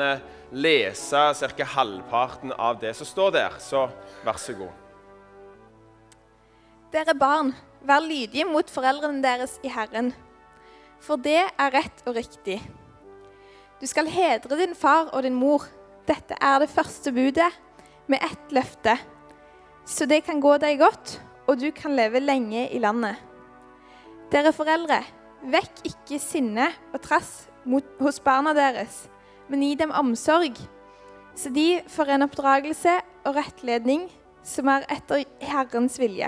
lese cirka halvparten av det som står der. Så vær så god. Dere barn, vær lydige mot foreldrene deres i Herren, for det er rett og riktig. Du skal hedre din far og din mor. Dette er det første budet med ett løfte, så det kan gå deg godt, og du kan leve lenge i landet. Dere foreldre, vekk ikke sinne og trass hos barna deres, men gi dem omsorg, så de får en oppdragelse og rettledning som er etter Herrens vilje.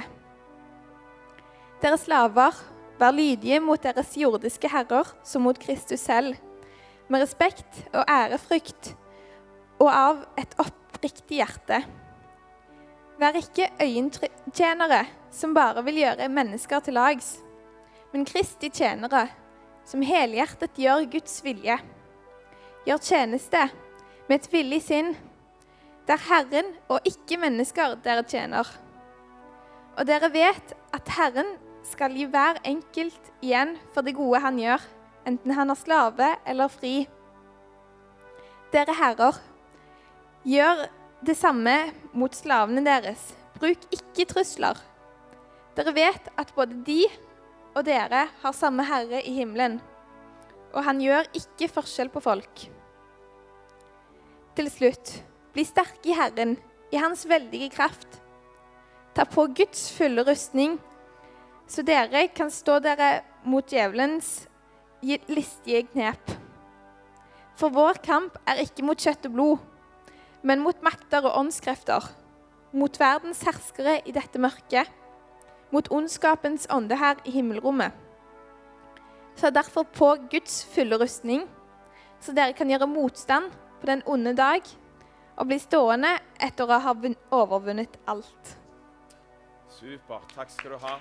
Dere slaver, vær lydige mot deres jordiske herrer som mot Kristus selv, med respekt og ærefrykt, og av et oppriktig hjerte. Vær ikke øyentjenere som bare vil gjøre mennesker til lags, men Kristi tjenere, som helhjertet gjør Guds vilje. Gjør tjeneste med et villig sinn. Det er Herren og ikke mennesker dere tjener. Og dere vet at Herren skal gi hver enkelt igjen for det gode han gjør, enten han er slave eller fri. Dere herrer, gjør det samme mot slavene deres. Bruk ikke trusler. Dere vet at både de og dere har samme Herre i himmelen, og han gjør ikke forskjell på folk. Til slutt, bli sterke i Herren, i hans veldige kraft. Ta på Guds fulle rustning, så dere kan stå dere mot djevelens listige knep. For vår kamp er ikke mot kjøtt og blod, men mot makter og åndskrefter, mot verdens herskere i dette mørket, mot ondskapens ånde her i himmelrommet. Så derfor på Guds fulle rustning, så dere kan gjøre motstand på den onde dag, og bli stående etter å ha overvunnet alt. Super, takk skal du ha.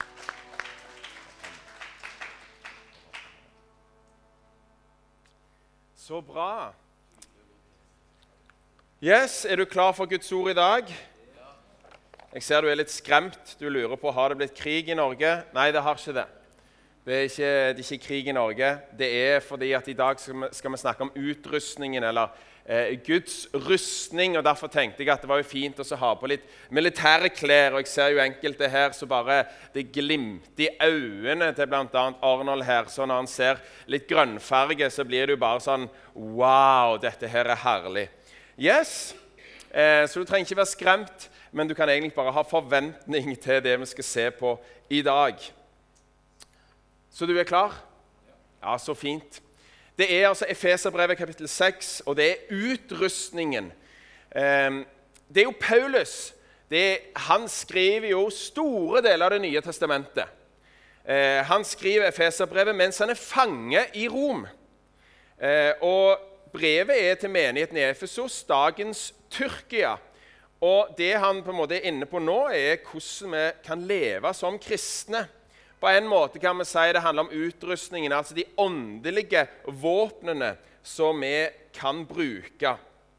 Så bra. Yes, er du klar for Guds ord i dag? Jeg ser du er litt skremt. Du lurer på, har det blitt krig i Norge? Nei, det har ikke det. Det er ikke krig i Norge. Det er fordi at i dag skal vi snakke om utrustningen, eller Guds rustning, og derfor tenkte jeg at det var jo fint å ha på litt militære klær, og jeg ser jo enkelte her så bare det glimter i øynene til blant annet Arnold her, så når han ser litt grønnfarge så blir det jo bare sånn, wow, dette her er herlig. Yes, så du trenger ikke være skremt, men du kan egentlig bare ha forventning til det vi skal se på i dag. Så du er klar? Ja, så fint. Det er altså Efeserbrevet kapittel 6, og det er utrustningen. Det er jo Paulus. Han skriver jo store deler av det nye testamentet. Han skriver Efeserbrevet mens han er fange i Rom. Og brevet er til menigheten i Efesos, dagens Tyrkia. Og det han på en måte er inne på nå er hvordan vi kan leve som kristne. På en måte kan vi si det handler om utrustningen, altså de åndelige våpnene som vi kan bruke.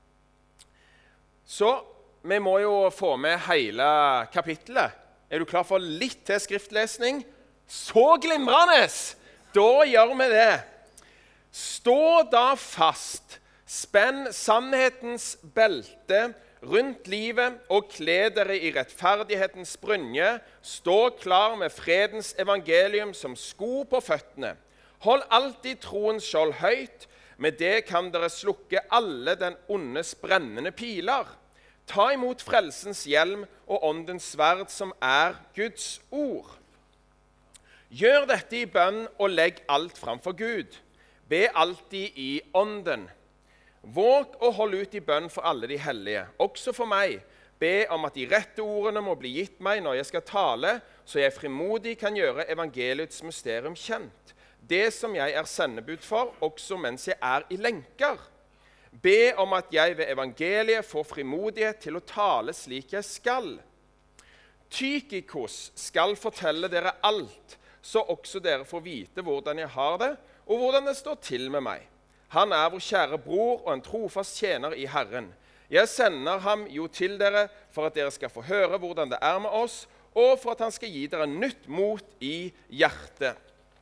Så vi må jo få med hele kapittelet. Er du klar for litt til skriftlesning? Så glimrende! Da gjør vi det. Stå da fast, spenn sannhetens belte rundt livet og kle dere i rettferdighetens brynje, stå klar med fredens evangelium som sko på føttene. Hold alltid troens skjold høyt, med det kan dere slukke alle den ondes brennende piler. Ta imot frelsens hjelm og åndens sverd som er Guds ord. Gjør dette i bønn og legg alt framfor Gud. Be alltid i ånden. Våg å holde ut i bønn for alle de hellige, også for meg. Be om at de rette ordene må bli gitt meg når jeg skal tale, så jeg frimodig kan gjøre evangeliets mysterium kjent. Det som jeg er sendebud for, også mens jeg er i lenker. Be om at jeg ved evangeliet får frimodighet til å tale slik jeg skal. Tykikos skal fortelle dere alt, så også dere får vite hvordan jeg har det, og hvordan det står til med meg. Han er vår kjære bror og en trofast tjener i Herren. Jeg sender ham jo til dere for at dere skal få høre hvordan det er med oss, og for at han skal gi dere nytt mot i hjertet.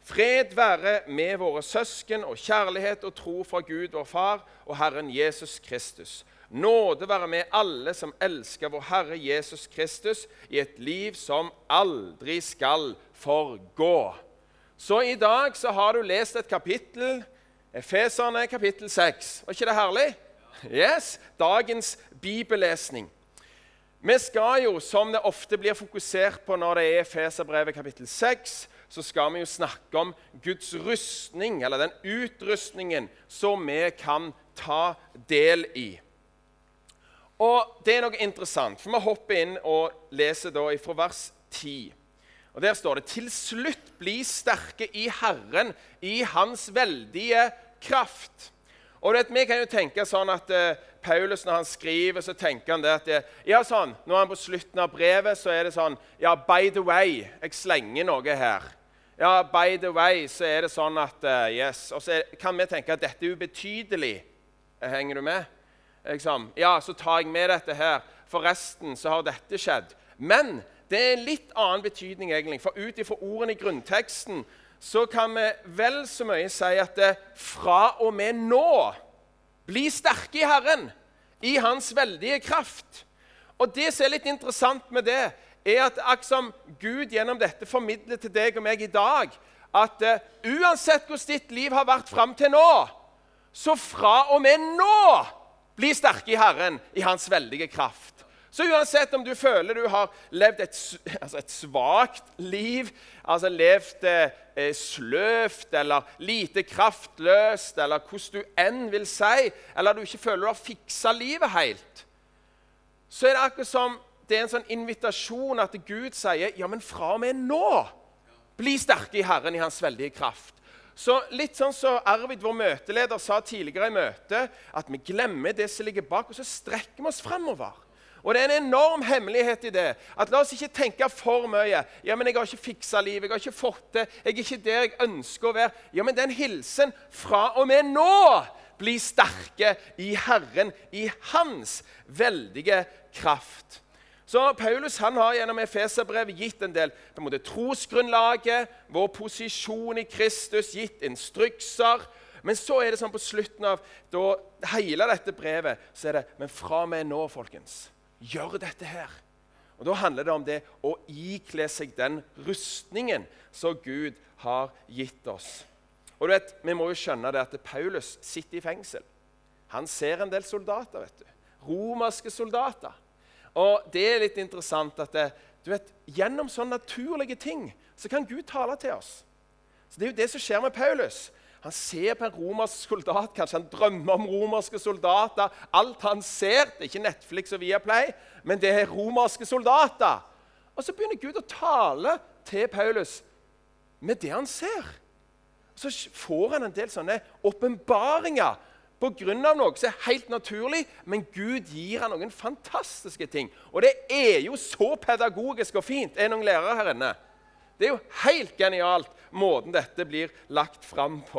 Fred være med våre søsken og kjærlighet og tro fra Gud vår Far og Herren Jesus Kristus. Nåde være med alle som elsker vår Herre Jesus Kristus i et liv som aldri skal forgå. Så i dag så har du lest et kapittel, Efeserne kapittel 6. Var ikke det herlig? Yes, dagens bibellesning. Vi skal jo, som det ofte blir fokusert på når det Efeserbrevet kapittel 6, så skal vi jo snakke om Guds rustning, eller den utrustningen som vi kan ta del i. Og det noe interessant, for vi hopper inn og leser da fra vers 10. Og der står det, «Til slutt bli sterke i Herren, i hans veldige kraft.» Og vi kan jo tenke sånn at Paulus, når han skriver, så tenker han det at ja, sånn, når han på slutten av brevet, så det sånn, ja, by the way, jeg slenger noe her. Ja, by the way, så det sånn at, yes, og så kan vi tenke at dette ubetydelig. Henger du med? Liksom, ja, så tar jeg med dette her. Forresten så har dette skjedd. Men det en litt annen betydning egentlig, for ut ifra ordene i grunnteksten, så kan vi vel så mye si at fra og med nå, bli sterke i Herren, i hans veldige kraft. Og det som litt interessant med det, at akkurat som Gud gjennom dette formidler til deg og meg i dag, at uansett hvordan ditt liv har vært frem til nå, så fra og med nå, bli sterke i Herren, i hans veldige kraft. Så uansett om du føler du har levd et svagt liv, altså levd sløvt eller lite kraftløst, eller hvordan du enn vil si, eller du ikke føler du har fikset livet helt, så det akkurat som det en sånn invitasjon at Gud sier, ja, men fra og med nå, bli sterke i Herren i hans veldige kraft. Så litt sånn som Arvid, vår møteleder, sa tidligere i møtet, at vi glemmer det som ligger bak, og så strekker vi oss fremover. Og det en enorm hemmelighet i det, at la oss ikke tenke for mye. Ja, men jeg har ikke fikset livet, jeg har ikke fått det, jeg er ikke der jeg ønsker å være. Ja, men den hilsen fra og med nå, bli sterke i Herren, i hans veldige kraft. Så Paulus han har gjennom Efeserbrevet gitt en del på en måte trosgrunnlaget, vår posisjon i Kristus, gitt instrukser. Men så det sånn på slutten av hele dette brevet, så det, men fra meg nå, folkens, gjør dette her. Og da handler det om det å ikle seg den rustningen som Gud har gitt oss. Og du vet, vi må jo skjønne det at Paulus sitter i fengsel. Han ser en del soldater, vet du. Romerske soldater. Og det litt interessant at du vet, gjennom sånne naturlige ting så kan Gud tale til oss. Så det jo det som skjer med Paulus. Han ser på en romersk soldat, kanskje han drømmer om romerske soldater. Alt han ser, det ikke Netflix og Viaplay, men det romerske soldater. Og så begynner Gud å tale til Paulus med det han ser. Så får han en del sånne åpenbaringer på grunn av noe som helt naturlig, men Gud gir han noen fantastiske ting. Og det jo så pedagogisk og fint. Noen lærere her inne? Det jo helt genialt måten dette blir lagt fram på.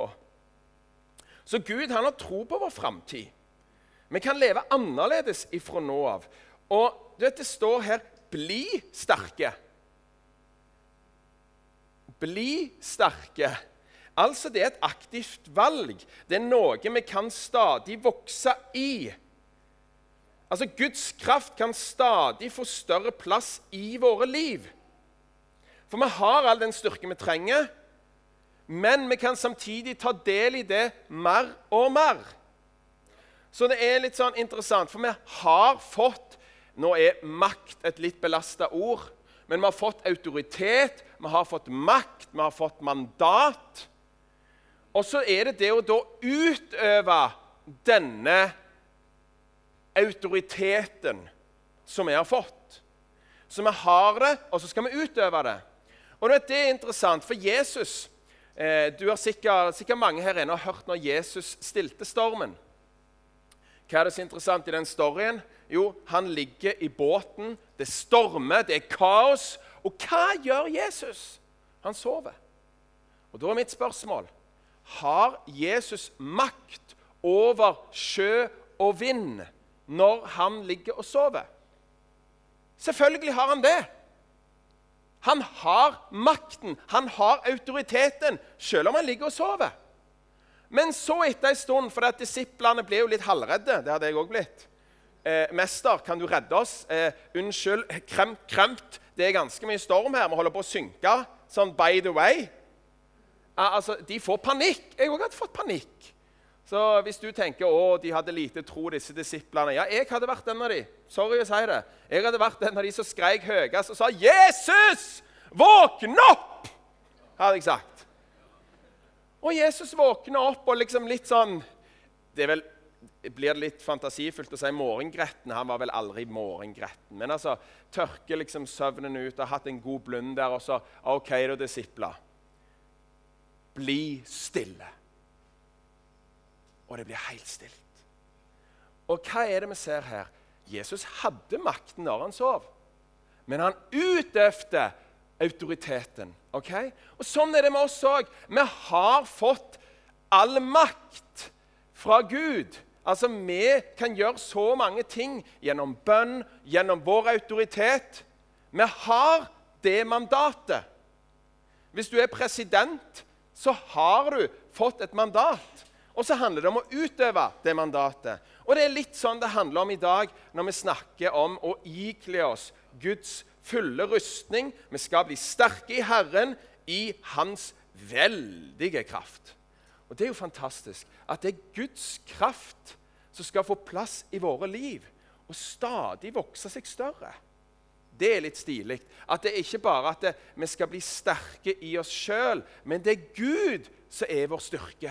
Så Gud han har tro på vår fremtid. Vi kan leve annerledes ifra nå av. Og du vet, det står her, bli sterke. Bli sterke. Altså det et aktivt valg. Det noe vi kan stadig vokse i. Altså Guds kraft kan stadig få større plass i våre liv. For vi har all den styrke vi trenger, men vi kan samtidig ta del i det mer og mer. Så det litt sånn interessant, for vi har fått, nå makt et litt belastet ord, men vi har fått autoritet, vi har fått makt, vi har fått mandat. Og så det å da utøve denne autoriteten som vi har fått. Så vi har det, og så skal vi utøve det. Og det interessant, for Jesus, du har sikkert mange her inne har hørt når Jesus stilte stormen. Hva det så interessant i den storyen? Jo, han ligger i båten, det stormer, det kaos. Og hva gjør Jesus? Han sover. Og da mitt spørsmål, har Jesus makt over sjø og vind når han ligger og sover? Selvfølgelig har han det. Han har makten, han har autoriteten, selv om han ligger og sover. Men så etter en stund, for at disiplene ble jo litt halvredde, det hadde jeg også blitt. Mester, kan du redde oss? Unnskyld, kremt, det ganske mye storm her, vi holder på å synke, sånn by the way. Altså, de får panikk, jeg også hadde fått panikk. Så hvis du tenker, de hadde lite tro, disse disiplene, ja, jeg hadde vært en av de, sorry å si det, jeg hadde vært en av de som skrek høyest og sa, Jesus, våkn opp, hadde jeg sagt. Og Jesus våkner opp, og liksom litt sånn, blir det litt fantasifullt å si morgengretten, han var vel aldri morgengretten, men altså, tørker liksom søvnen ut, har hatt en god blund der, og så, ok da disipler, bli stille. Og det blir helt stilt. Og hva er det vi ser her? Jesus hadde makten når han sov, men han utøvde autoriteten, ok? Og sånn er det med oss også. Vi har fått all makt fra Gud. Altså, vi kan gjøre så mange ting gjennom bønn, gjennom vår autoritet. Vi har det mandatet. Hvis du er president, så har du fått et mandat. Og så handler det om å utøve det mandatet. Og det er litt sånn det handler om i dag når vi snakker om å ikle oss Guds fulle rustning. Vi skal bli sterke i Herren i hans veldige kraft. Og det er jo fantastisk at det er Guds kraft som skal få plass i våre liv og stadig vokse seg større. Det er litt stilig. At det ikke bare at vi skal bli sterke i oss selv, men det er Gud som er vår styrke.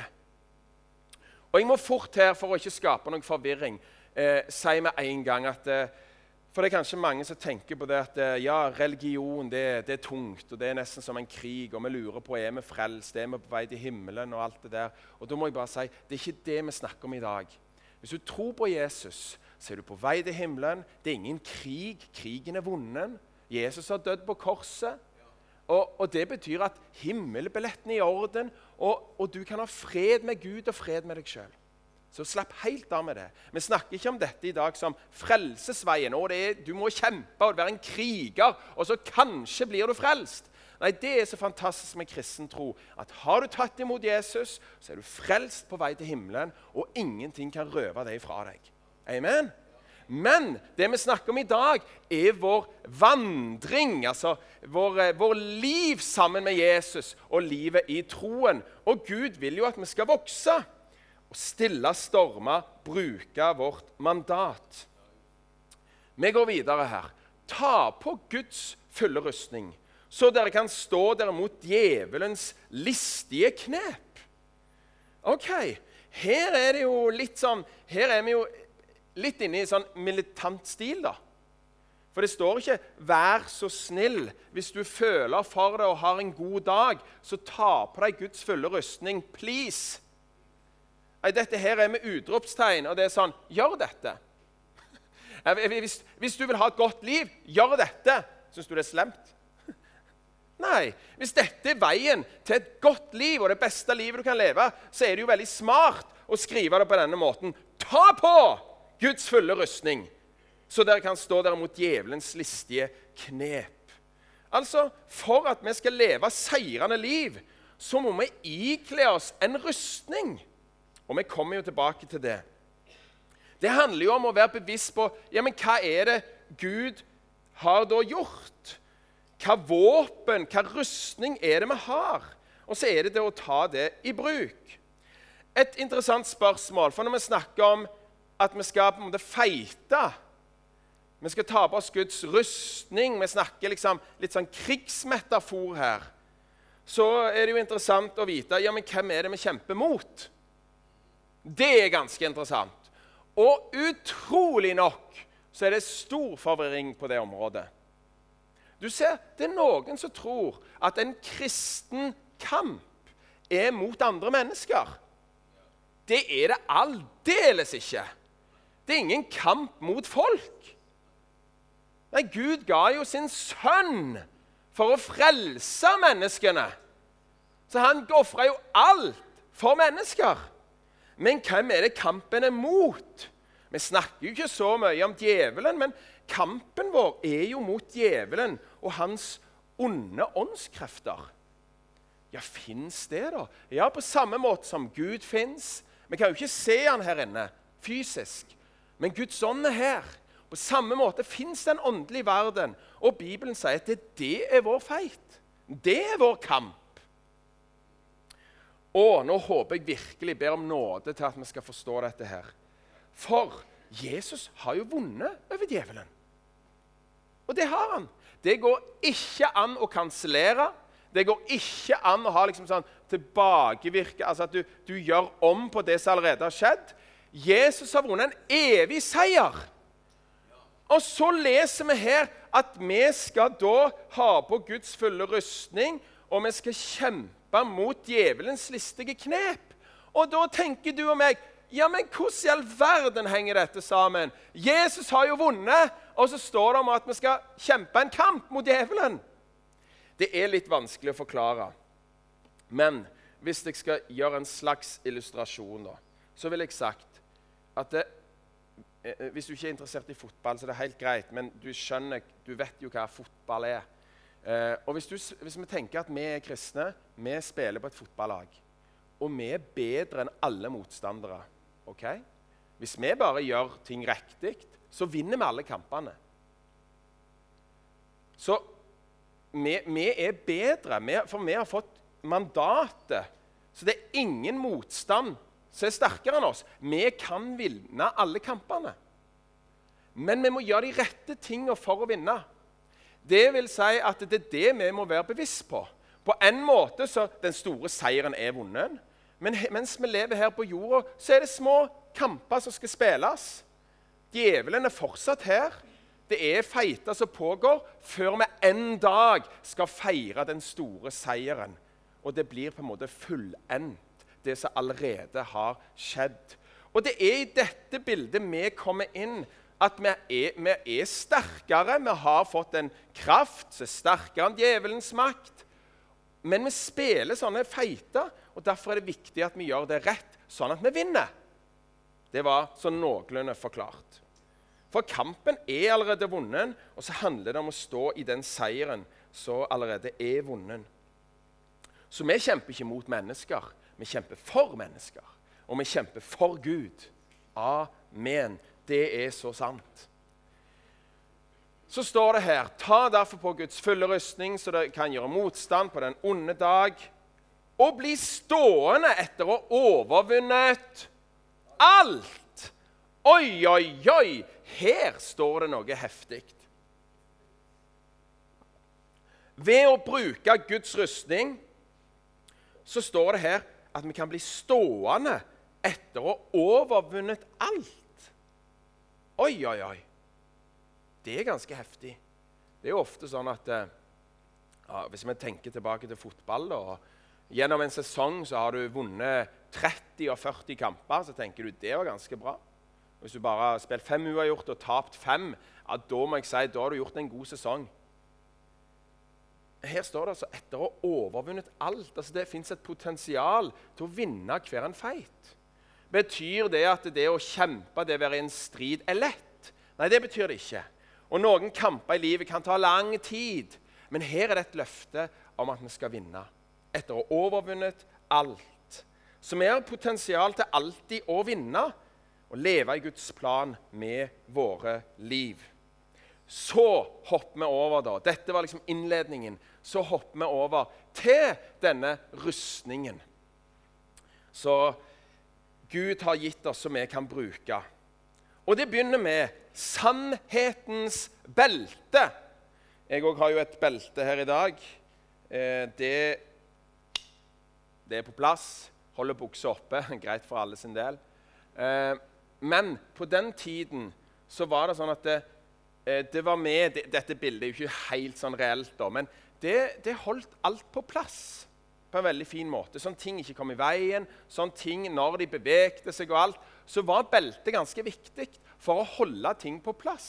Og jeg må fort her, for å ikke skape noen forvirring, si med en gang at for det er kanskje mange som tenker på det at ja, religion det er tungt, og det er nesten som en krig, og vi lurer på er vi frelst, er vi på vei til himmelen og alt det der. Og da må jeg bare si, det er ikke det vi snakker om i dag. Hvis du tror på Jesus, så er du på vei til himmelen. Det er ingen krig, krigen er vunnen. Jesus har dødd på korset. Og det betyr at himmelbilletten er i orden, og du kan ha fred med Gud og fred med deg selv. Så slapp helt av med det. Vi snakker ikke om dette i dag som frelsesveien, og du må kjempe og være en kriger, og så kanskje blir du frelst. Nei, det er så fantastisk med kristen tro, at har du tatt imot Jesus, så er du frelst på vei til himmelen, og ingenting kan røve deg fra deg. Amen? Men det vi snakker om i dag er vår vandring, altså vår liv sammen med Jesus og livet i troen. Og Gud vil jo at vi skal vokse og stille stormer, bruke vårt mandat. Vi går videre her. Ta på Guds fulle rustning, så dere kan stå der mot djevelens listige knep. Ok, her er det jo litt sånn, her er vi jo litt inne i sånn militant stil da. For det står ikke, vær så snill, hvis du føler for det og har en god dag, så ta på deg Guds fulle rustning, please. Dette her er med utropstegn, og det er sånn, gjør dette. Hvis du vil ha et godt liv, gjør dette. Synes du det er slemt? Nei, hvis dette er veien til et godt liv og det beste livet du kan leve, så er det jo veldig smart å skrive det på denne måten. Ta på Guds fulle rustning, så dere kan stå der mot djevelens listige knep. Altså, for at vi skal leve seirende liv, så må vi ikle oss en rustning. Og vi kommer jo tilbake til det. Det handler jo om å være bevisst på, ja, men hva er det Gud har da gjort? Hva våpen, hva rustning er det vi har? Og så er det å ta det i bruk. Et interessant spørsmål, for når vi snakker om at vi skal på en måte feite, vi skal ta på oss Guds rustning, vi snakker liksom litt sånn krigsmetafor her, så er det jo interessant å vite, ja, men hvem er det vi kjemper mot? Det er ganske interessant. Og utrolig nok så er det stor forvirring på det området. Du ser, det er noen som tror at en kristen kamp er mot andre mennesker. Det er det aldeles ikke. Det er ingen kamp mot folk. Nei, Gud ga jo sin sønn for å frelse menneskene. Så han offret jo alt for mennesker. Men hvem er det kampen er mot? Vi snakker jo ikke så mye om djevelen, men kampen vår er jo mot djevelen og hans onde åndskrefter. Ja, finnes det da? Ja, på samme måte som Gud finnes. Vi kan jo ikke se han her inne, fysisk. Men Guds ånd her. På samme måte finnes det en åndelig verden. Og Bibelen sier at det er vår fight. Det er vår kamp. Og nå håper jeg virkelig, ber om nåde til at vi skal forstå dette her. For Jesus har jo vunnet over djevelen. Og det har han. Det går ikke an å kansellere. Det går ikke an å ha liksom sånn tilbakevirke, altså at du gjør om på det som allerede har skjedd. Jesus har vunnet en evig seier. Og så leser vi her at vi skal da ha på Guds fulle rustning, og vi skal kjempe mot djevelens listige knep. Og da tenker du og meg, ja, men hvordan i all verden henger dette sammen? Jesus har jo vunnet, og så står det om at vi skal kjempe en kamp mot djevelen. Det er litt vanskelig å forklare. Men hvis jeg skal gjøre en slags illustrasjon da, så vil jeg sagt at hvis du ikke er interessert i fotball, så er det helt greit, men du skjønner, du vet jo hva fotball er. Og hvis vi tenker at vi er kristne, vi spiller på et fotballag, og vi er bedre enn alle motstandere, ok? Hvis vi bare gjør ting riktig, så vinner vi alle kampene. Så vi er bedre, for vi har fått mandatet, så det er ingen motstand som er sterkere enn oss. Vi kan vinne alle kampene. Men vi må gjøre de rette tingene for å vinne. Det vil si at det er det vi må være bevisst på. På en måte så den store seieren er vunnet, men mens vi lever her på jorda, så er det små kamper som skal spilles. Djevelen er fortsatt her. Det er feiter som pågår, før vi en dag skal feire den store seieren. Og det blir på en måte fullendt, det som allerede har skjedd. Og det er i dette bildet vi kommer inn, at vi er sterkere, vi har fått en kraft som er sterkere enn djevelens makt. Men vi spiller sånne feiter, og derfor er det viktig at vi gjør det rett, sånn at vi vinner. Det var så noenlunde forklart. For kampen er allerede vunnet, og så handler det om å stå i den seieren som allerede er vunnet. Så vi kjemper ikke mot mennesker, vi kjemper for mennesker, og vi kjemper for Gud. Amen. Det er så sant. Så står det her, ta derfor på Guds fulle rustning, så det kan gjøre motstand på den onde dag, og bli stående etter å ha overvunnet alt. Oi, oi, oi! Her står det noe heftig. Ved å bruke Guds rustning, så står det her at vi kan bli stående etter å ha overvunnet alt. Oi, oi, oi. Det er ganske heftig. Det er jo ofte sånn at hvis vi tenker tilbake til fotball, og gjennom en sesong så har du vunnet 30 og 40 kamper, så tenker du det var ganske bra. Hvis du bare har spilt 5 uavgjort og tapt 5, ja, da må jeg si, da har du gjort en god sesong. Her står det altså etter å ha overvunnet alt. Altså det finnes et potensial til å vinne hver en fight. Betyr det at det å kjempe, det å være i en strid, er lett? Nei, det betyr det ikke. Og noen kamper i livet kan ta lang tid. Men her er det et løfte om at vi skal vinne. Etter å ha overvunnet alt. Så vi har potensial til alltid å vinne, og leve i Guds plan med våre liv. Så hopper vi over da. Dette var liksom innledningen. Så hopper vi over til denne rustningen. Så Gud har gitt oss som vi kan bruke. Og det begynner med sannhetens belte. Jeg også har jo et belte her i dag. Det er på plass. Holder buksa oppe. Greit for alle sin del. Men på den tiden så var det sånn at det var med, dette bildet er jo ikke helt sånn reelt da, men det holdt alt på plass på en veldig fin måte. Sånn ting ikke kom i veien, sånn ting når de bevegte seg og alt, så var beltet ganske viktig for å holde ting på plass.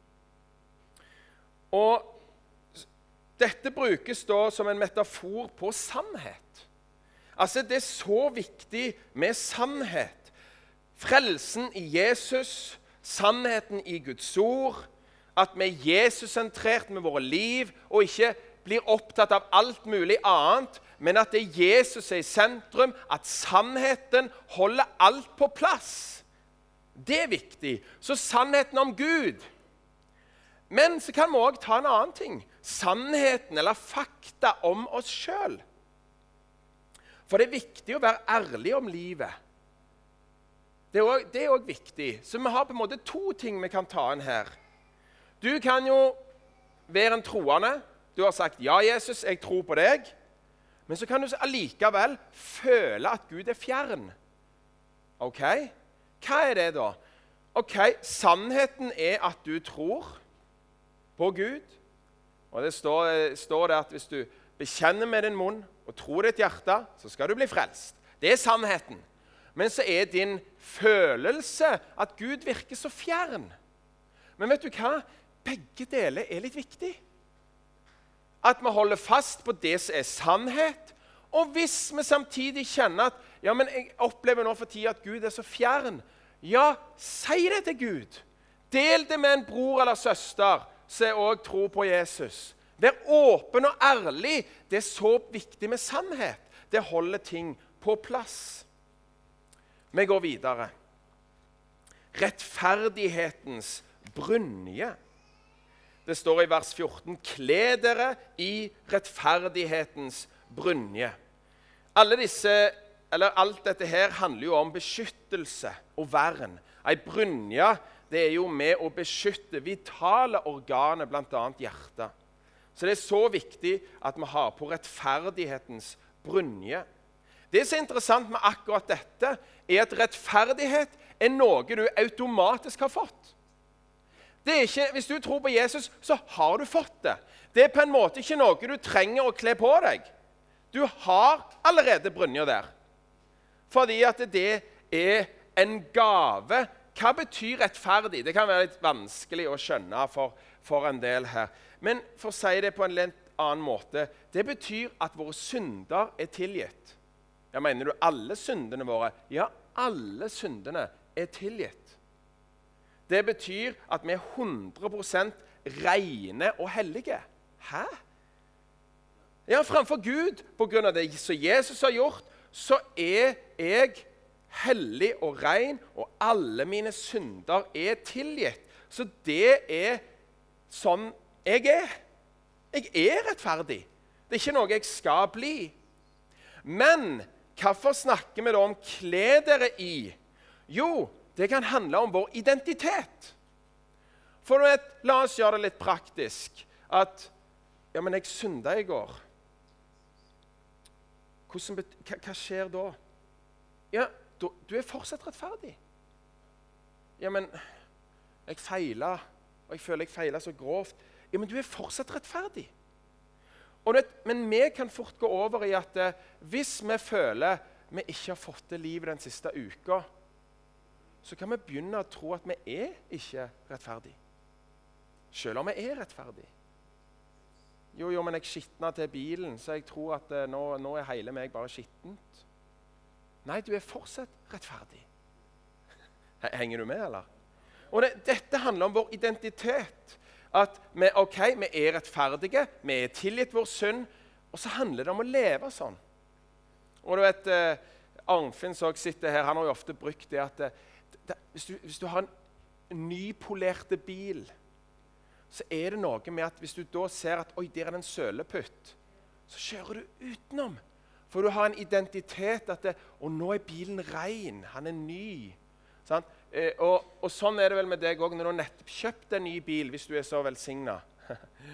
Og dette brukes da som en metafor på sannhet. Altså det er så viktig med sannhet. Frelsen i Jesus, sannheten i Guds ord, at vi er Jesus-sentrert med våre liv, og ikke blir opptatt av alt mulig annet, men at det er Jesus i sentrum, at sannheten holder alt på plass. Det er viktig. Så sannheten om Gud. Men så kan vi også ta en annen ting. Sannheten eller fakta om oss selv. For det er viktig å være ærlig om livet. Det er også viktig. Så vi har på en måte to ting vi kan ta inn her. Du kan jo være en troende. Du har sagt, ja Jesus, jeg tror på deg. Men så kan du allikevel føle at Gud er fjern. Ok? Hva er det da? Ok, sannheten er at du tror på Gud. Og det står det at hvis du bekjenner med din munn og tror ditt hjerte, så skal du bli frelst. Det er sannheten. Men så er din følelse at Gud virker så fjern. Men vet du hva? Begge deler er litt viktig. At vi holder fast på det som er sannhet, og hvis vi samtidig kjenner at ja, men jeg opplever nå for tiden at Gud er så fjern, ja, si det til Gud. Del det med en bror eller søster som også tror på Jesus. Vær åpen og ærlig. Det er så viktig med sannhet. Det holder ting på plass. Vi går videre. Rettferdighetens brynje. Det står i vers 14, «Kle dere i rettferdighetens brynje». Alt dette her handler jo om beskyttelse og vern. En brynje, det er jo med å beskytte vitale organer, blant annet hjertet. Så det er så viktig at vi har på rettferdighetens brynje. Det som er interessant med akkurat dette, er at rettferdighet er noe du automatisk har fått. Det er ikke, hvis du tror på Jesus, så har du fått det. Det er på en måte ikke noe du trenger å kle på deg. Du har allerede brynja der. Fordi at det er en gave. Hva betyr rettferdig? Det kan være litt vanskelig å skjønne for en del her. Men for å si det på en litt annen måte, det betyr at våre synder er tilgitt. Jeg mener du alle syndene våre? Ja, alle syndene er tilgitt. Det betyr at vi er 100% rene og hellige. Hæ? Ja, framfor Gud, på grunn av det som Jesus har gjort, så er jeg hellig og ren, og alle mine synder er tilgitt. Så det er sånn jeg er. Jeg er rettferdig. Det er ikke noe jeg skal bli. Men hvorfor snakker vi da om kle dere i? Jo, det kan handle om vår identitet. For la oss gjøre det litt praktisk. At, ja, men jeg syndet i går. Hva skjer da? Ja, du er fortsatt rettferdig. Ja, men jeg feilet, og jeg føler jeg feilet så grovt. Ja, men du er fortsatt rettferdig. Men vi kan fort gå over i at hvis vi føler vi ikke har fått til livet den siste uka, så kan vi begynne å tro at vi er ikke rettferdig. Selv om vi er rettferdig. Jo, men jeg skitnet til bilen, så jeg tror at nå er hele meg bare skittent. Nei, du er fortsatt rettferdig. Henger du med, eller? Og dette handler om vår identitet. At vi er rettferdige, vi er tilgitt vår synd, og så handler det om å leve sånn. Og du vet, Arnfinn som sitter her, han har jo ofte brukt det at hvis du har en nypolerte bil, så er det noe med at hvis du da ser at oi, der er en søleputt, så kjører du utenom. For du har en identitet at nå er bilen ren, han er ny. Sant? Og sånn er det vel med deg også, når du har nettopp kjøpt en ny bil, hvis du er så velsignet.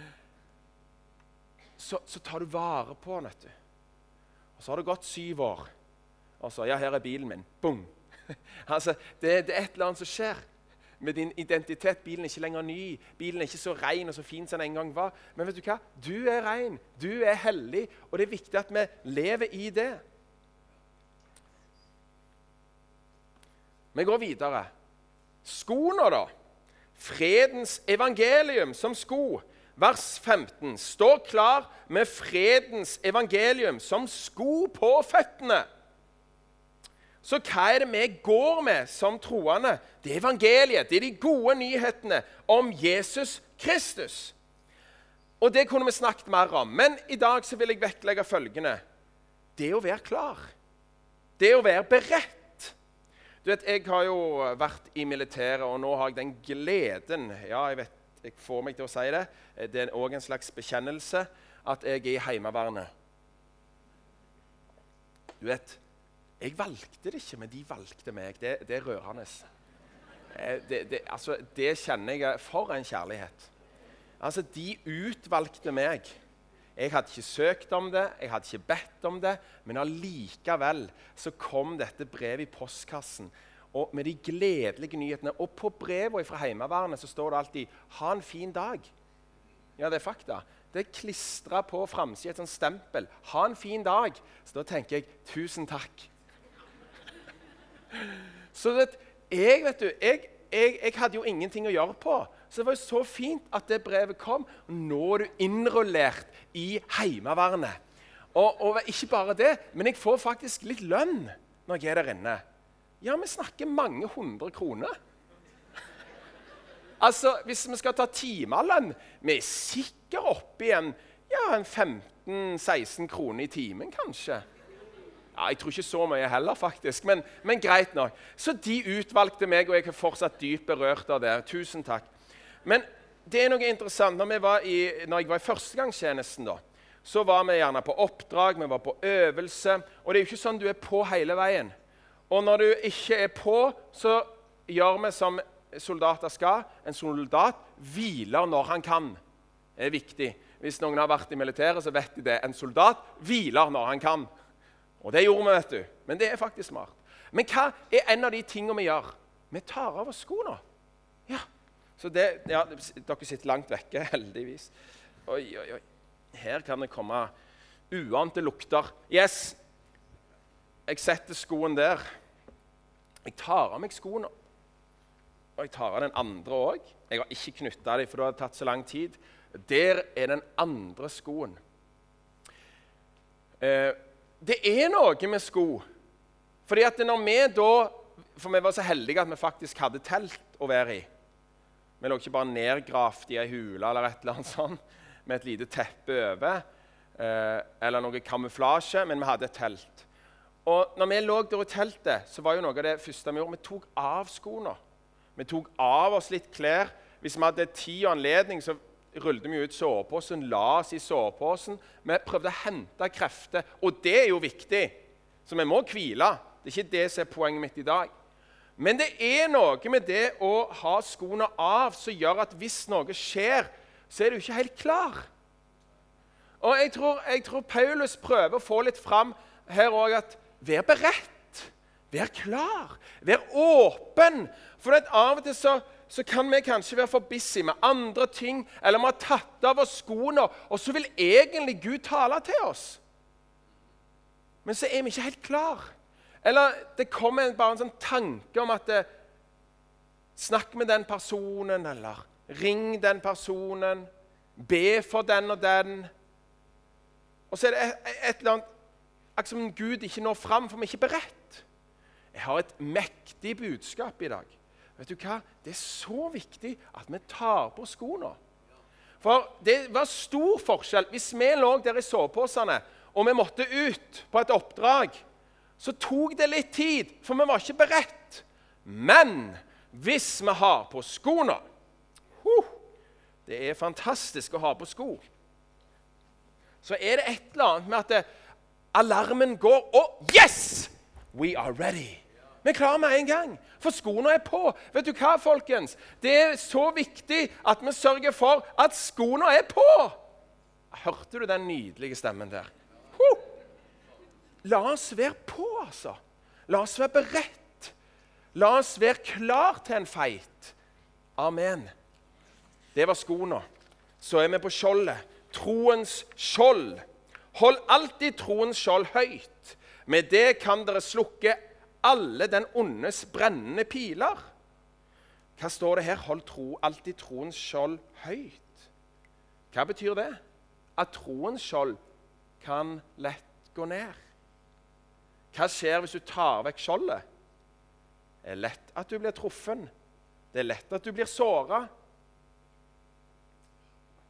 Så tar du vare på den, vet du. Og så har det gått 7 år. Og så, ja, her er bilen min. Boom! Altså, det er et eller annet som skjer med din identitet. Bilen er ikke lenger ny. Bilen er ikke så ren og så fin som den en gang var. Men vet du hva? Du er ren. Du er hellig. Og det er viktig at vi lever i det. Vi går videre. Skoene da. Fredens evangelium som sko. Vers 15. Står klar med fredens evangelium som sko på føttene. Så hva er det vi går med som troende? Det er evangeliet, det er de gode nyhetene om Jesus Kristus. Og det kunne vi snakket mer om. Men i dag så vil jeg vektlegge følgende. Det å være klar. Det å være beredt. Du vet, jeg har jo vært i militæret, og nå har jeg den gleden. Ja, jeg vet, jeg får meg til å si det. Det er også en slags bekjennelse at jeg er i Heimevernet. Du vet, jeg valgte det ikke, men de valgte meg. Det er rørende. Altså, det kjenner jeg for en kjærlighet. Altså, de utvalgte meg. Jeg hadde ikke søkt om det, jeg hadde ikke bedt om det, men allikevel så kom dette brevet i postkassen, og med de gledelige nyhetene. Og på brevet fra Heimevernet så står det alltid, ha en fin dag. Ja, det er fakta. Det er klistret på framsiden et sånt stempel. Ha en fin dag. Så da tenker jeg, tusen takk. Så jeg hadde jo ingenting å gjøre på. Så det var jo så fint at det brevet kom. Og nå er du innrullert i Heimevernet. Og ikke bare det, men jeg får faktisk litt lønn når jeg er der inne. Ja, vi snakker mange 100 kroner. Altså, hvis vi skal ta timelønn, vi er sikkert oppe i en 15-16 kroner i timen, kanskje. Ja, jeg tror ikke så mye heller, faktisk, men greit nok. Så de utvalgte meg, og jeg er fortsatt dypt berørt av det. Tusen takk. Men det er noe interessant. Når jeg var i førstegangstjenesten, da, så var vi gjerne på oppdrag, vi var på øvelse, og det er jo ikke sånn du er på hele veien. Og når du ikke er på, så gjør vi som soldater skal. En soldat hviler når han kan. Det er viktig. Hvis noen har vært i militæret, så vet de det. En soldat hviler når han kan. Og det gjorde vi, vet du. Men det er faktisk smart. Men hva er en av de tingene vi gjør? Vi tar av oss skoene. Ja. Så dere sitter langt vekke, heldigvis. Oi, oi, oi. Her kan det komme uante lukter. Yes. Jeg setter skoen der. Jeg tar av meg skoene. Og jeg tar av den andre også. Jeg har ikke knyttet dem, for det har tatt så lang tid. Der er den andre skoen. Det er noe med sko. Fordi at når vi da, for vi var så heldige at vi faktisk hadde telt å være i. Vi lå ikke bare nedgravt i en hule eller et eller annet sånt, med et lite teppe over, eller noe kamuflasje, men vi hadde et telt. Og når vi lå der i teltet, så var jo noe av det første vi gjorde, vi tok av skoene. Vi tok av oss litt klær. Hvis vi hadde tid og anledning, så rullet vi ut soveposen, la oss i soveposen. Vi prøvde å hente krefter, og det er jo viktig. Så vi må hvile. Det er ikke det som er poenget mitt i dag. Men det er noe med det å ha skoene av som gjør at hvis noe skjer, så er du ikke helt klar. Og jeg tror Paulus prøver å få litt fram her også at vær beredt, vær klar, vær åpen. For av og til så kan vi kanskje være for busy med andre ting, eller vi har tatt av oss skoene, og så vil egentlig Gud tale til oss. Men så er vi ikke helt klar. Eller det kommer bare en sånn tanke om at snakk med den personen, eller ring den personen, be for den og den. Og så er det et eller annet, akkurat som Gud ikke når fram, for vi er ikke beredt. Jeg har et mektig budskap i dag. Vet du hva? Det er så viktig at vi tar på skoene. For det var stor forskjell. Hvis vi lå der i soveposene, og vi måtte ut på et oppdrag, så tok det litt tid, for vi var ikke beredt. Men hvis vi har på skoene, det er fantastisk å ha på sko, så er det et eller annet med at alarmen går, og yes! We are ready. Vi er klare med en gang, for skoene er på. Vet du hva, folkens? Det er så viktig at vi sørger for at skoene er på. Hørte du den nydelige stemmen der? La oss være på, altså. La oss være beredt. La oss være klar til en fight. Amen. Det var skoene. Så er vi på skjoldet. Troens skjold. Hold alltid troens skjold høyt. Med det kan dere slukke alle den ondes brennende piler. Hva står det her? Hold alltid troens skjold høyt. Hva betyr det? At troens skjold kan lett gå ned. Hva skjer hvis du tar vekk skjoldet? Det er lett at du blir truffen. Det er lett at du blir såret.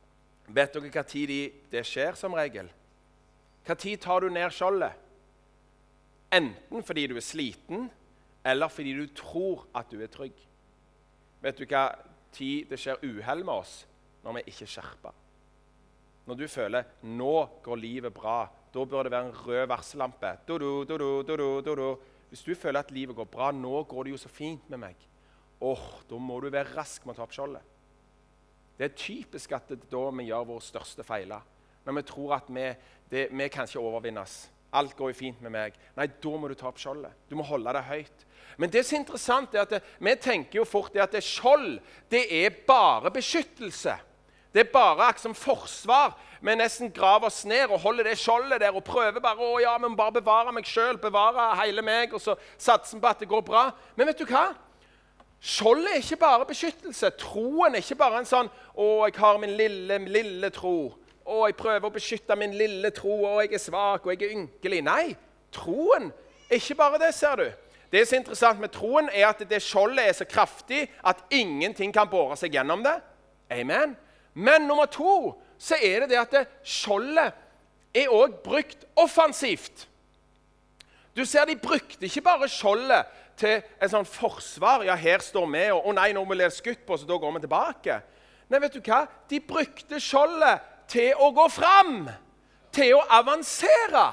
Vet dere hva tid det skjer som regel? Hva tid tar du ned skjoldet? Enten fordi du er sliten, eller fordi du tror at du er trygg. Vet du hva tid det skjer uheld med oss? Når vi ikke skjerper. Når du føler, nå går livet bra, da bør det være en rød varsellampe. Hvis du føler at livet går bra, nå går det jo så fint med meg. Da må du være rask med å ta opp skjoldet. Det er typisk at det er da vi gjør vår største feiler. Når vi tror at vi kan ikke overvinnes. Alt går jo fint med meg. Nei, da må du ta opp skjoldet. Du må holde det høyt. Men det som er interessant er at vi tenker jo fort at skjold, det er bare beskyttelse. Det er bare som forsvar. Vi nesten graver oss ned og holder det skjoldet der og prøver bare, vi må bare bevare meg selv, bevare hele meg, og så satser på at det går bra. Men vet du hva? Skjoldet er ikke bare beskyttelse. Troen er ikke bare en sånn, jeg har min lille tro. Jeg prøver å beskytte min lille tro, jeg er svak, og jeg er ynkelig. Nei, troen er ikke bare det, ser du. Det som er interessant med troen er at det skjoldet er så kraftig at ingenting kan båre seg gjennom det. Amen. Men nummer 2, så er det at skjoldet er også brukt offensivt. Du ser, de brukte ikke bare skjoldet til en sånn forsvar. Ja, her står vi, og nei, nå må vi lese skutt på, så da går vi tilbake. Nei, vet du hva? De brukte skjoldet til å gå fram, til å avansere.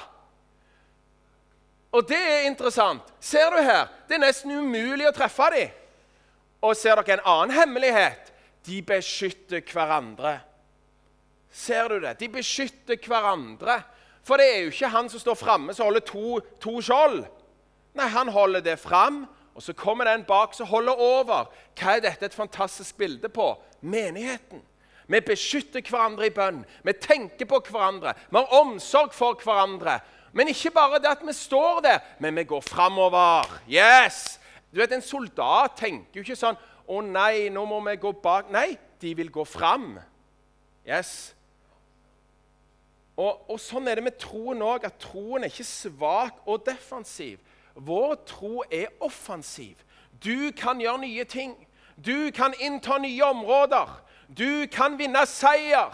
Og det er interessant. Ser du her? Det er nesten umulig å treffe dem. Og ser dere en annen hemmelighet? De beskytter hverandre. Ser du det? De beskytter hverandre. For det er jo ikke han som står fremme som holder to skjold. Nei, han holder det fram, og så kommer den bak som holder over. Hva er dette et fantastisk bilde på? Menigheten. Vi beskytter hverandre i bønn. Vi tenker på hverandre. Vi har omsorg for hverandre. Men ikke bare det at vi står der, men vi går fremover. Yes! Du vet, en soldat tenker jo ikke sånn, nei, nå må vi gå bak. Nei, de vil gå frem. Yes. Og sånn er det med troen også, at troen er ikke svak og defensiv. Vår tro er offensiv. Du kan gjøre nye ting. Du kan innta nye områder. Du kan vinne seier.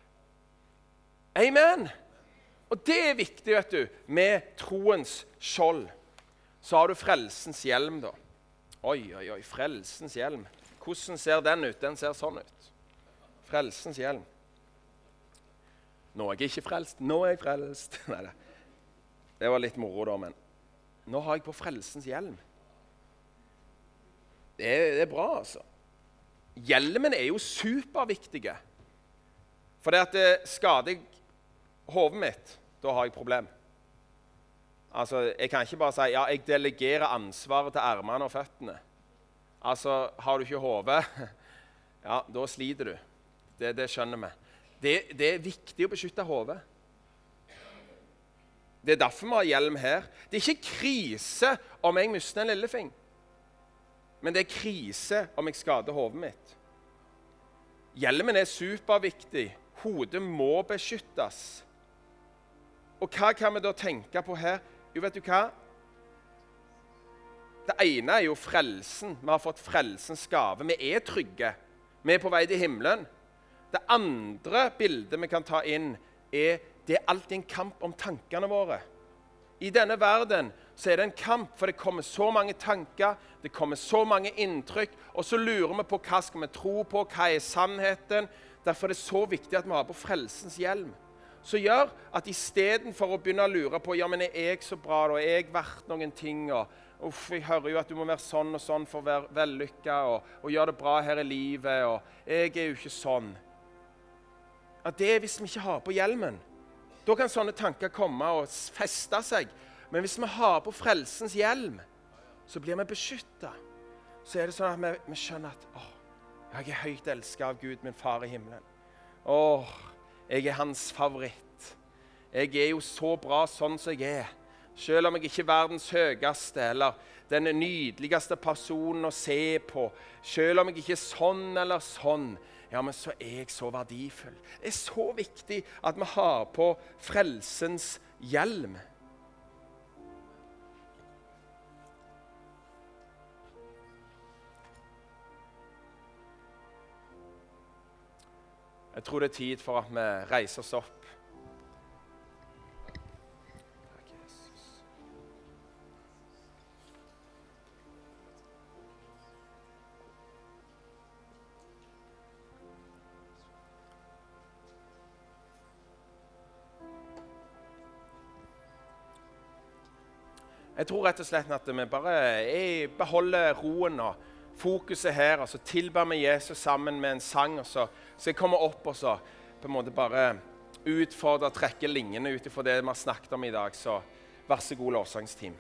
Amen. Og det er viktig, vet du, med troens skjold. Så har du frelsens hjelm da. Oi, frelsens hjelm. Hvordan ser den ut? Den ser sånn ut. Frelsens hjelm. Nå er jeg ikke frelst. Nå er jeg frelst. Neida. Det var litt moro da, men nå har jeg på frelsens hjelm. Det er bra, altså. Hjelmen er jo superviktige. For det at det skader hodet mitt, da har jeg problem. Altså, jeg kan ikke bare si, jeg delegerer ansvaret til armene og føttene. Altså, har du ikke hodet, da sliter du. Det skjønner vi. Det er viktig å beskytte hodet. Det er derfor vi har hjelm her. Det er ikke krise om jeg mister en lillefing. Men det er krise om jeg skader hodet mitt. Hjelmen er superviktig. Hodet må beskyttes. Og hva kan vi da tenke på her? Jo, vet du hva? Det ene er jo frelsen. Vi har fått frelsens gave. Vi er trygge. Vi er på vei til himmelen. Det andre bildet vi kan ta inn er det er alltid en kamp om tankene våre. I denne verden så er det en kamp, for det kommer så mange tanker, det kommer så mange inntrykk, og så lurer vi på hva skal vi tro på, hva er sannheten. Derfor er det så viktig at vi har på frelsens hjelm. Så gjør at i stedet for å begynne å lure på, men er jeg så bra da, er jeg verdt noen ting, og jeg hører jo at du må være sånn og sånn for å være vellykket, og gjøre det bra her i livet, og jeg er jo ikke sånn. At det er hvis vi ikke har på hjelmen. Da kan sånne tanker komme og feste seg. Men hvis vi har på frelsens hjelm, så blir vi beskyttet. Så er det sånn at vi skjønner at jeg er høyt elsket av Gud, min far i himmelen. Jeg er hans favoritt. Jeg er jo så bra sånn som jeg er. Selv om jeg ikke er verdens høyeste, eller den nydeligste personen å se på. Selv om jeg ikke er sånn eller sånn. Men så er jeg så verdifull. Det er så viktig at vi har på frelsens hjelm. Jeg tror det er tid for at vi reiser oss opp. Takk, Jesus. Jeg tror rett og slett at vi bare beholder roen og fokuset her, og så tilber vi Jesus sammen med en sang, og så jeg kommer opp og så på en måte bare utfordre og trekke linjene ut ifra det vi har snakket om i dag. Så vær så god, lovsangsteam.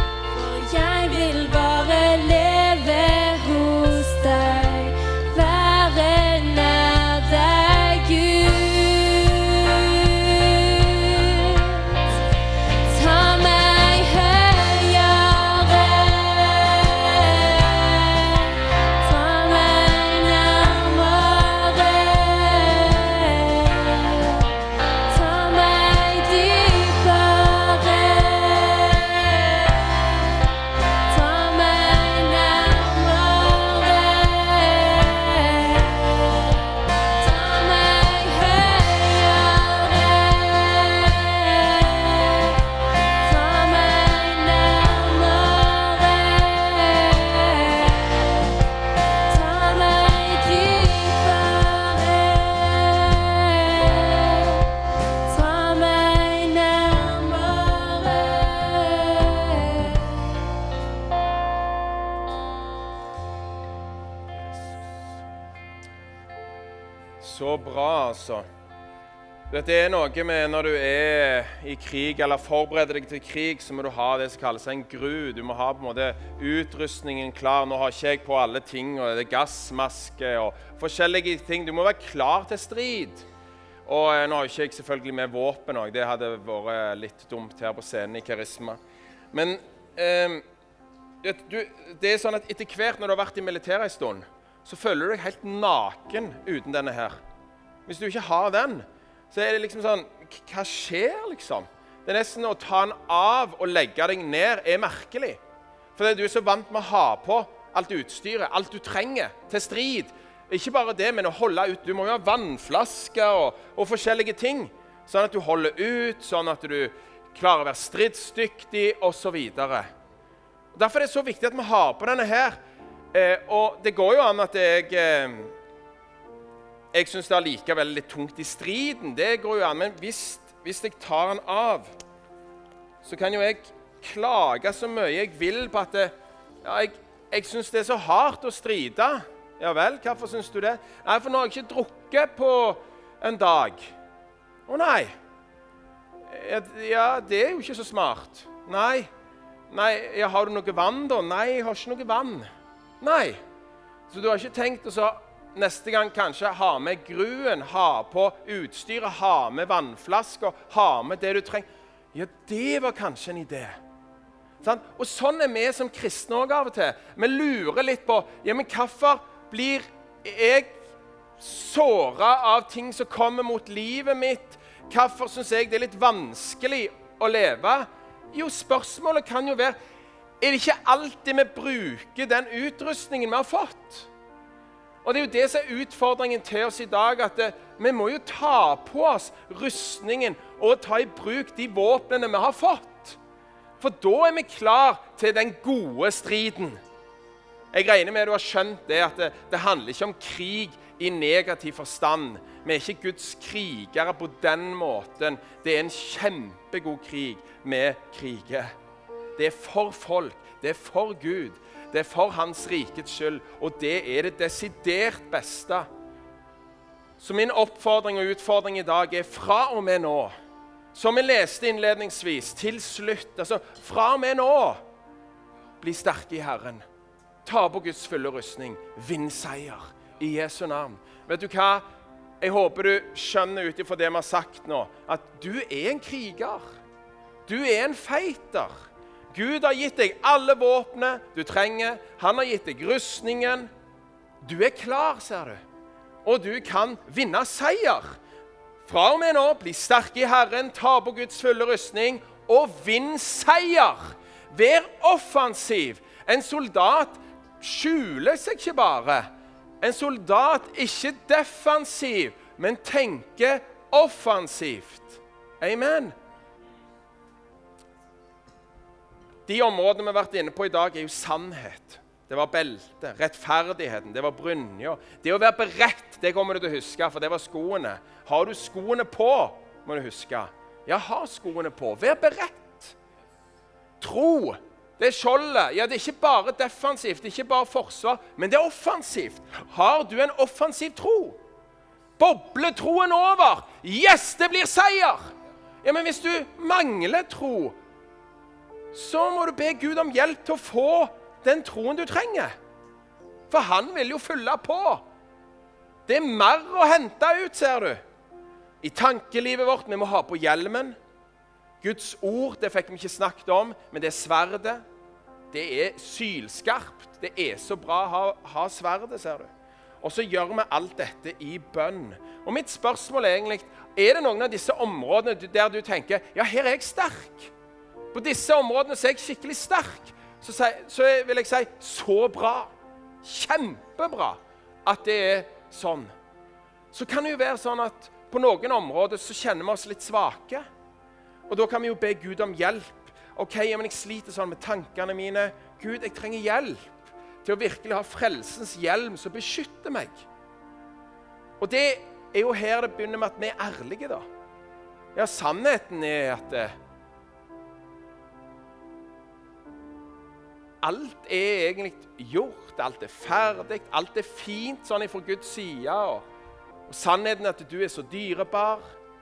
Jeg vil bare leve hos deg. Så bra, altså. Det noe med når du i krig, eller forbereder deg til krig, så må du ha det som kalles en gru. Du må ha på en måte utrustningen klar. Nå har ikke jeg på alle ting, og det gassmaske og forskjellige ting. Du må være klar til strid. Og nå har ikke jeg selvfølgelig med våpen også. Det hadde vært litt dumt her på scenen i Karisma. Men det sånn at etter hvert når du har vært i militæret en stund, så føler du deg helt naken uten denne her. Hvis du ikke har den, så det liksom sånn, hva skjer liksom? Det nesten å ta den av og legge deg ned merkelig. For du så vant med å ha på alt utstyret, alt du trenger til strid. Ikke bare det, men å holde ut. Du må jo ha vannflasker og forskjellige ting. Sånn at du holder ut, sånn at du klarer å være stridsdyktig og så videre. Derfor er det så viktig at vi har på denne her. Og det går jo an at jeg synes det likevel litt tungt i striden, det går jo an, men hvis jeg tar den av, så kan jo jeg klage så mye jeg vil på at jeg synes det er så hardt å stride. Ja vel, hvorfor synes du det? Nei, for nå har jeg ikke drukket på en dag. Å nei. Ja, det er jo ikke så smart. Nei, har du noe vann da? Nei, jeg har ikke noe vann. Nei, så du har ikke tenkt å så neste gang kanskje ha med gruen, ha på utstyret, ha med vannflasker, ha med det du trenger. Ja, det var kanskje en idé. Sånn? Og sånn vi som kristne også av og til. Vi lurer litt på, ja, men hvorfor blir jeg såret av ting som kommer mot livet mitt? Hvorfor synes jeg det er litt vanskelig å leve? Jo, spørsmålet kan jo være, det ikke alltid vi bruker den utrustningen vi har fått? Og det er jo det som utfordringen til oss i dag, at vi må jo ta på oss rustningen og ta i bruk de våpnene vi har fått. For da vi klar til den gode striden. Jeg regner med at du har skjønt det, at det handler ikke om krig i negativ forstand. Vi er ikke Guds krigere på den måten. Det er en kjempegod krig med kriget. Det er for folk, det er for Gud. Det er for hans rikets skyld, og det er det desidert beste. Så min oppfordring og utfordring i dag er fra og med nå, som vi leste innledningsvis, til slutt, altså fra og med nå, bli sterke i Herren. Ta på Guds fulle rustning, vinn seier i Jesu navn. Vet du hva? Jeg håper du skjønner ut ifra det vi har sagt nå, at du er en kriger. Du er en fighter. Gud har gitt deg alle våpnene du trenger. Han har gitt deg rustningen. Du er klar, ser du. Og du kan vinne seier. Fra og med nå, bli sterk i Herren, ta på Guds fulle rustning, og vinn seier. Vær offensiv. En soldat skjuler seg ikke bare. En soldat ikke defensiv, men tenker offensivt. Amen. De områdene vi har vært inne på i dag er jo sannhet. Det var belte, rettferdigheten, det var brynja. Det å være beredt, det kommer du til å huske, for det var skoene. Har du skoene på, må du huske. Ja, ha skoene på. Vær beredt. Tro, det er skjoldet. Ja, det er ikke bare defensivt, det er ikke bare forsvar, men det er offensivt. Har du en offensiv tro? Bobler troen over? Yes, det blir seier! Ja, men hvis du mangler tro, så må du be Gud om hjelp til å få den troen du trenger. For han vil jo fylle på. Det er mer å hente ut, ser du. I tankelivet vårt, vi må ha på hjelmen. Guds ord, det fikk vi ikke snakket om, men det er sverdet. Det er sylskarpt. Det er så bra å ha sverdet, ser du. Og så gjør vi alt dette i bønn. Og mitt spørsmål er egentlig, er det noen av disse områdene der du tenker, ja, her er jeg sterk. På disse områdene så er jeg skikkelig sterk. Så vil jeg si, så bra, kjempebra at det er sånn. Så kan det jo være sånn at på noen områder så kjenner vi oss litt svake. Og da kan vi jo be Gud om hjelp. Ok, men jeg sliter sånn med tankene mine. Gud, jeg trenger hjelp til å virkelig ha frelsens hjelm som beskytter meg. Og det er jo her det begynner med at vi er ærlige da. Ja, sannheten er at alt er egentlig gjort, alt er ferdig, alt er fint sånn fra Guds side. Og sannheten er at du er så dyrebar.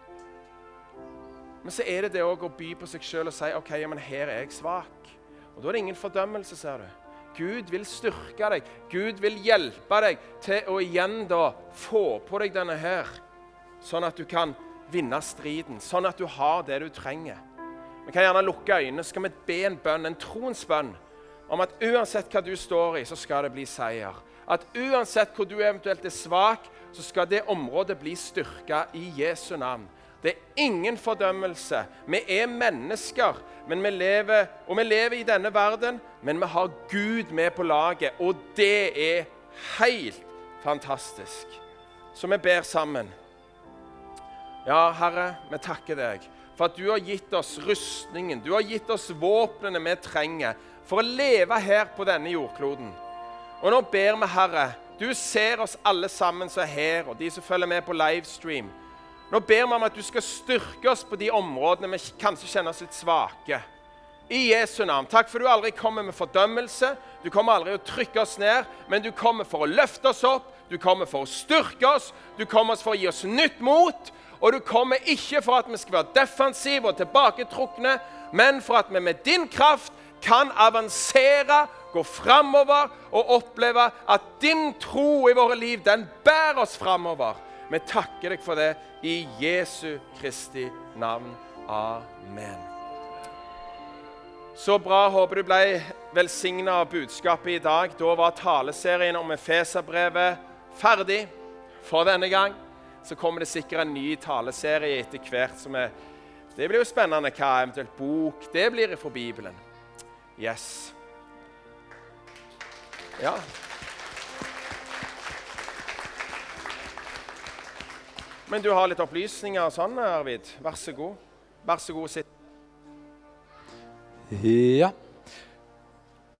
Men så er det også å by på seg selv og si, ok, ja, men her er jeg svak. Og da er det ingen fordømmelse, ser du. Gud vil styrke deg. Gud vil hjelpe deg til å igjen da få på deg denne her, sånn at du kan vinne striden, sånn at du har det du trenger. Vi kan gjerne lukke øynene, så skal vi be en bønn, en troens bønn, om at uansett hva du står i, så skal det bli seier. At uansett hvor du eventuelt er svak, så skal det området bli styrket i Jesu navn. Det er ingen fordømmelse. Vi er mennesker, men vi lever i denne verden, men vi har Gud med på laget, og det er helt fantastisk. Så vi ber sammen. Ja, Herre, vi takker deg for at du har gitt oss rustningen, du har gitt oss våpnene vi trenger for å leve her på denne jordkloden. Og nå ber vi, Herre, du ser oss alle sammen som er her, og de som følger med på livestream. Nå ber vi om at du skal styrke oss på de områdene vi kanskje kjenner oss litt svake. I Jesu navn. Takk for du aldri kommer med fordømmelse. Du kommer aldri å trykke oss ned, men du kommer for å løfte oss opp. Du kommer for å styrke oss. Du kommer for å gi oss nytt mot. Og du kommer ikke for at vi skal være defensive og tilbaketrukne, men for at vi med din kraft kan avansere, gå fremover og oppleve at din tro i våre liv, den bærer oss fremover. Vi takker deg for det i Jesu Kristi navn. Amen. Så bra, håper du ble velsignet av budskapet i dag. Da var taleserien om Efeserbrevet ferdig for denne gang. Så kommer det sikkert en ny taleserie etter hvert. Det blir jo spennende hva eventuelt bok det blir fra Bibelen. Yes. Ja. Men du har litt opplysninger og sånn, Arvid. Vær så god. Vær så god, sitt. Ja.